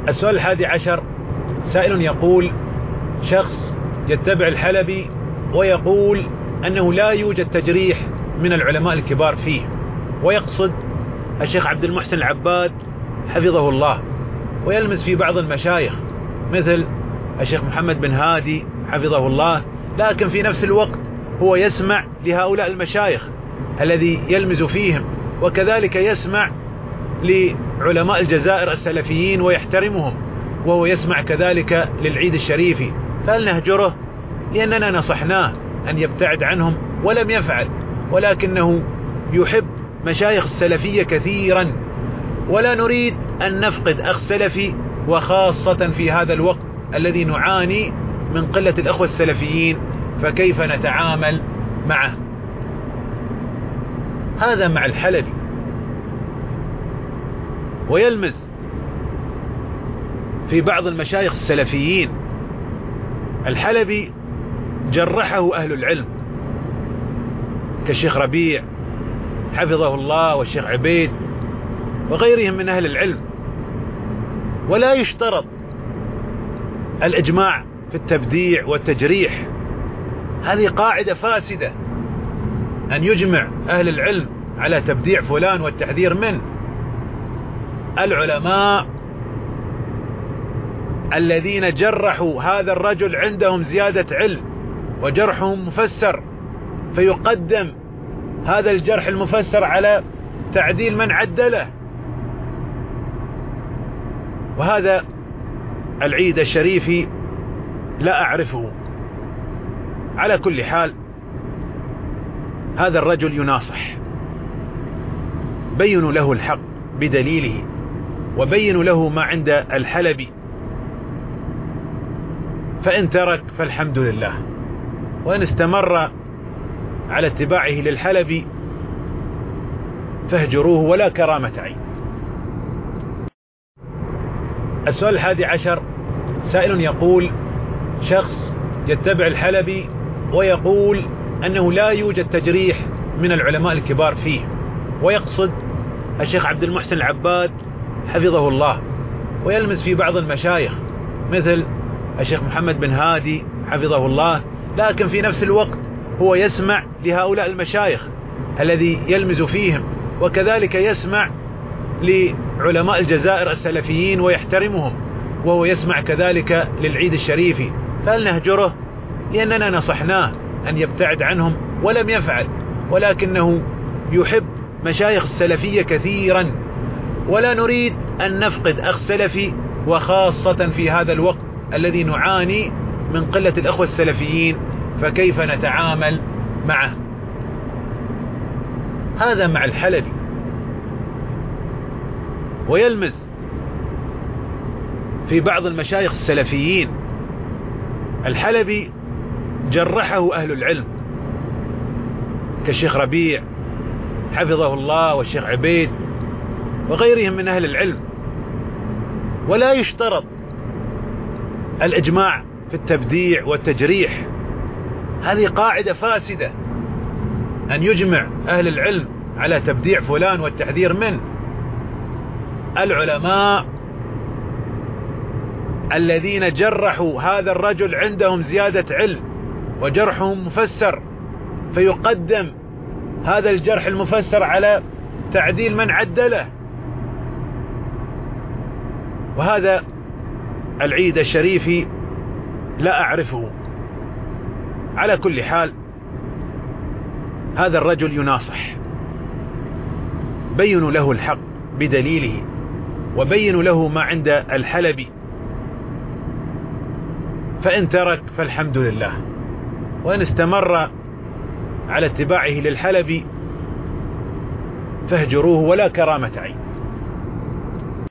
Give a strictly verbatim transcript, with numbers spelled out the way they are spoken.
السؤال الحادي عشر، سائل يقول: شخص يتبع الحلبي ويقول أنه لا يوجد تجريح من العلماء الكبار فيه، ويقصد الشيخ عبد المحسن العباد حفظه الله، ويلمس في بعض المشايخ مثل الشيخ محمد بن هادي حفظه الله، لكن في نفس الوقت هو يسمع لهؤلاء المشايخ الذي يلمز فيهم، وكذلك يسمع لعلماء الجزائر السلفيين ويحترمهم، وهو يسمع كذلك للعيد الشريفي، فهل نهجره؟ لأننا نصحناه أن يبتعد عنهم ولم يفعل، ولكنه يحب مشايخ السلفية كثيرا، ولا نريد أن نفقد أخ سلفي، وخاصة في هذا الوقت الذي نعاني من قلة الأخوة السلفيين، فكيف نتعامل معه؟ هذا مع الحلبي. ويلمز في بعض المشايخ السلفيين. الحلبي جرحه أهل العلم كالشيخ ربيع حفظه الله والشيخ عبيد وغيرهم من أهل العلم، ولا يشترط الإجماع في التبديع والتجريح، هذه قاعدة فاسدة، أن يجمع أهل العلم على تبديع فلان والتحذير منه. العلماء الذين جرحوا هذا الرجل عندهم زيادة علم وجرحهم مفسر، فيقدم هذا الجرح المفسر على تعديل من عدله. وهذا العيد الشريفي لا أعرفه. على كل حال هذا الرجل يناصح، بينوا له الحق بدليله، وبينوا له ما عند الحلبي، فإن ترك فالحمد لله، وإن استمر على اتباعه للحلبي فاهجروه ولا كرامة عين. السؤال الحادي عشر، سائل يقول: شخص يتبع الحلبي ويقول أنه لا يوجد تجريح من العلماء الكبار فيه، ويقصد الشيخ عبد المحسن العباد حفظه الله، ويلمس في بعض المشايخ مثل الشيخ محمد بن هادي حفظه الله، لكن في نفس الوقت هو يسمع لهؤلاء المشايخ الذي يلمز فيهم، وكذلك يسمع لعلماء الجزائر السلفيين ويحترمهم، وهو يسمع كذلك للعيد الشريفي، فهل نهجره؟ لأننا نصحناه أن يبتعد عنهم ولم يفعل، ولكنه يحب مشايخ السلفية كثيرا، ولا نريد أن نفقد أخ سلفي، وخاصة في هذا الوقت الذي نعاني من قلة الأخوة السلفيين، فكيف نتعامل معه؟ هذا مع الحلبي. ويلمز في بعض المشايخ السلفيين. الحلبي جرحه أهل العلم كالشيخ ربيع حفظه الله والشيخ عبيد وغيرهم من أهل العلم، ولا يشترط الإجماع في التبديع والتجريح، هذه قاعدة فاسدة، أن يجمع أهل العلم على تبديع فلان والتحذير منه. العلماء الذين جرحوا هذا الرجل عندهم زيادة علم وجرحهم مفسر، فيقدم هذا الجرح المفسر على تعديل من عدله. وهذا العيد الشريفي لا أعرفه. على كل حال هذا الرجل يناصح، بينوا له الحق بدليله، وبينوا له ما عند الحلبي، فإن ترك فالحمد لله، وإن استمر على اتباعه للحلبي فاهجروه ولا كرامة عين.